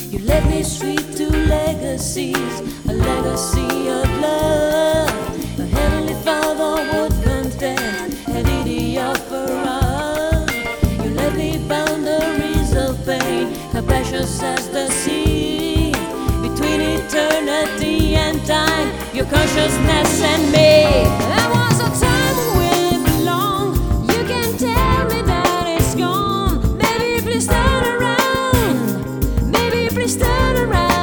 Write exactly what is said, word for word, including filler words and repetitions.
You led me straight to legacies, a legacy of love. A heavenly Father would contend, and did he offer up? You led me boundaries of pain, how precious as the sea. Between eternity and time, your consciousness and me. There was a time when we belonged. You can tell me that it's gone. Baby, please turn around. Baby, please turn around.